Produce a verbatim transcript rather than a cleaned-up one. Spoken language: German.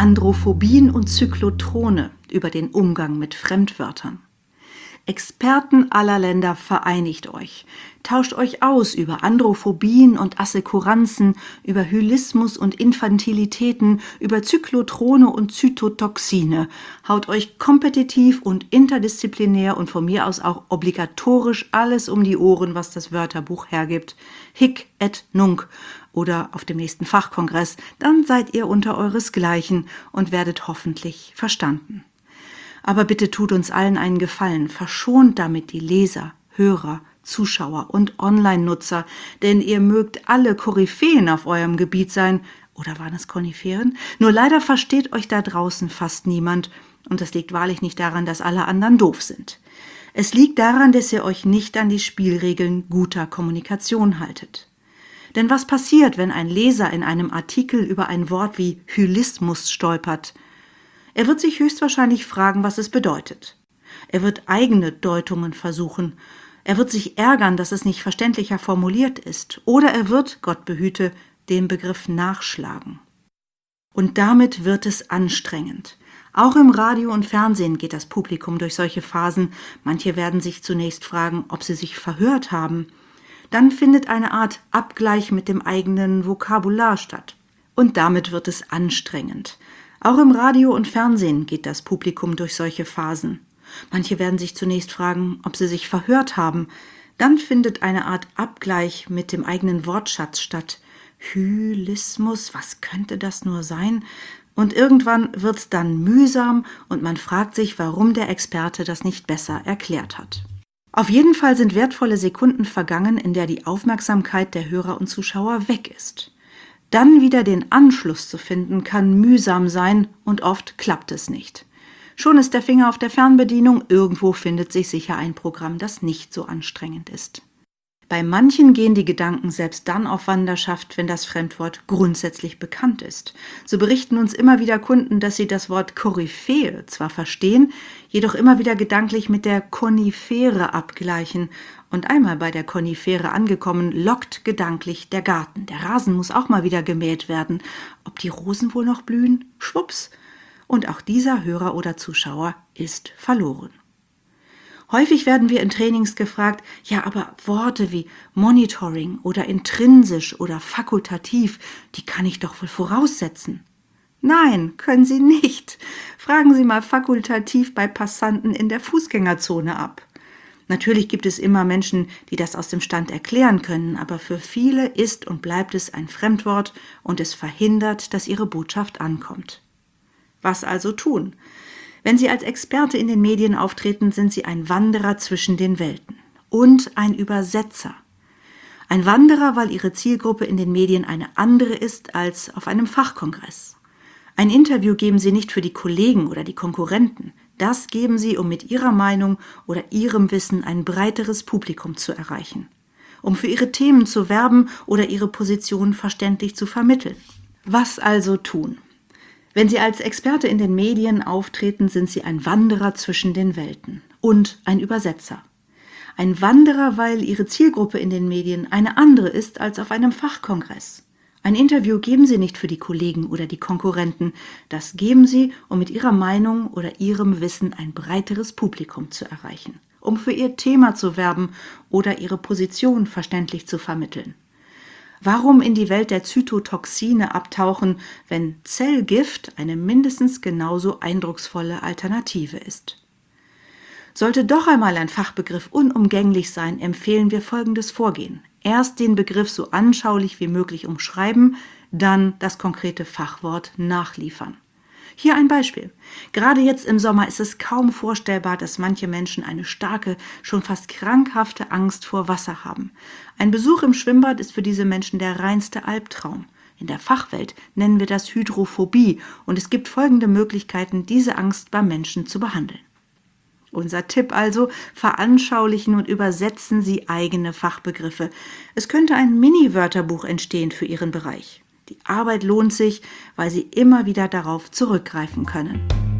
Androphobien und Zyklotrone über den Umgang mit Fremdwörtern. Experten aller Länder, vereinigt euch. Tauscht euch aus über Androphobien und Assekuranzen, über Hylismus und Infantilitäten, über Zyklotrone und Zytotoxine. Haut euch kompetitiv und interdisziplinär und von mir aus auch obligatorisch alles um die Ohren, was das Wörterbuch hergibt. Hic et nunc oder auf dem nächsten Fachkongress, dann seid ihr unter euresgleichen und werdet hoffentlich verstanden. Aber bitte tut uns allen einen Gefallen, verschont damit die Leser, Hörer, Zuschauer und Online-Nutzer, denn ihr mögt alle Koryphäen auf eurem Gebiet sein, oder waren es Koniferen? Nur leider versteht euch da draußen fast niemand, und das liegt wahrlich nicht daran, dass alle anderen doof sind. Es liegt daran, dass ihr euch nicht an die Spielregeln guter Kommunikation haltet. Denn was passiert, wenn ein Leser in einem Artikel über ein Wort wie Hylismus stolpert? Er wird sich höchstwahrscheinlich fragen, was es bedeutet. Er wird eigene Deutungen versuchen. Er wird sich ärgern, dass es nicht verständlicher formuliert ist. Oder er wird, Gott behüte, den Begriff nachschlagen. Und damit wird es anstrengend. Auch im Radio und Fernsehen geht das Publikum durch solche Phasen. Manche werden sich zunächst fragen, ob sie sich verhört haben. Dann findet eine Art Abgleich mit dem eigenen Vokabular statt. Und damit wird es anstrengend. Auch im Radio und Fernsehen geht das Publikum durch solche Phasen. Manche werden sich zunächst fragen, ob sie sich verhört haben. Dann findet eine Art Abgleich mit dem eigenen Wortschatz statt. Hylismus, was könnte das nur sein? Und irgendwann wird's dann mühsam und man fragt sich, warum der Experte das nicht besser erklärt hat. Auf jeden Fall sind wertvolle Sekunden vergangen, in der die Aufmerksamkeit der Hörer und Zuschauer weg ist. Dann wieder den Anschluss zu finden, kann mühsam sein und oft klappt es nicht. Schon ist der Finger auf der Fernbedienung, irgendwo findet sich sicher ein Programm, das nicht so anstrengend ist. Bei manchen gehen die Gedanken selbst dann auf Wanderschaft, wenn das Fremdwort grundsätzlich bekannt ist. So berichten uns immer wieder Kunden, dass sie das Wort Koryphäe zwar verstehen, jedoch immer wieder gedanklich mit der Konifere abgleichen. Und einmal bei der Konifere angekommen, lockt gedanklich der Garten. Der Rasen muss auch mal wieder gemäht werden. Ob die Rosen wohl noch blühen? Schwupps! Und auch dieser Hörer oder Zuschauer ist verloren. Häufig werden wir in Trainings gefragt, ja, aber Worte wie Monitoring oder intrinsisch oder fakultativ, die kann ich doch wohl voraussetzen. Nein, können Sie nicht. Fragen Sie mal fakultativ bei Passanten in der Fußgängerzone ab. Natürlich gibt es immer Menschen, die das aus dem Stand erklären können, aber für viele ist und bleibt es ein Fremdwort und es verhindert, dass ihre Botschaft ankommt. Was also tun? Wenn Sie als Experte in den Medien auftreten, sind Sie ein Wanderer zwischen den Welten und ein Übersetzer. Ein Wanderer, weil Ihre Zielgruppe in den Medien eine andere ist als auf einem Fachkongress. Ein Interview geben Sie nicht für die Kollegen oder die Konkurrenten. Das geben Sie, um mit Ihrer Meinung oder Ihrem Wissen ein breiteres Publikum zu erreichen, um für Ihre Themen zu werben oder Ihre Position verständlich zu vermitteln. Was also tun? Wenn Sie als Experte in den Medien auftreten, sind Sie ein Wanderer zwischen den Welten und ein Übersetzer. Ein Wanderer, weil Ihre Zielgruppe in den Medien eine andere ist als auf einem Fachkongress. Ein Interview geben Sie nicht für die Kollegen oder die Konkurrenten. Das geben Sie, um mit Ihrer Meinung oder Ihrem Wissen ein breiteres Publikum zu erreichen, um für Ihr Thema zu werben oder Ihre Position verständlich zu vermitteln. Warum in die Welt der Zytotoxine abtauchen, wenn Zellgift eine mindestens genauso eindrucksvolle Alternative ist? Sollte doch einmal ein Fachbegriff unumgänglich sein, empfehlen wir folgendes Vorgehen. Erst den Begriff so anschaulich wie möglich umschreiben, dann das konkrete Fachwort nachliefern. Hier ein Beispiel. Gerade jetzt im Sommer ist es kaum vorstellbar, dass manche Menschen eine starke, schon fast krankhafte Angst vor Wasser haben. Ein Besuch im Schwimmbad ist für diese Menschen der reinste Albtraum. In der Fachwelt nennen wir das Hydrophobie und es gibt folgende Möglichkeiten, diese Angst beim Menschen zu behandeln. Unser Tipp also, veranschaulichen und übersetzen Sie eigene Fachbegriffe. Es könnte ein Mini-Wörterbuch entstehen für Ihren Bereich. Die Arbeit lohnt sich, weil Sie immer wieder darauf zurückgreifen können.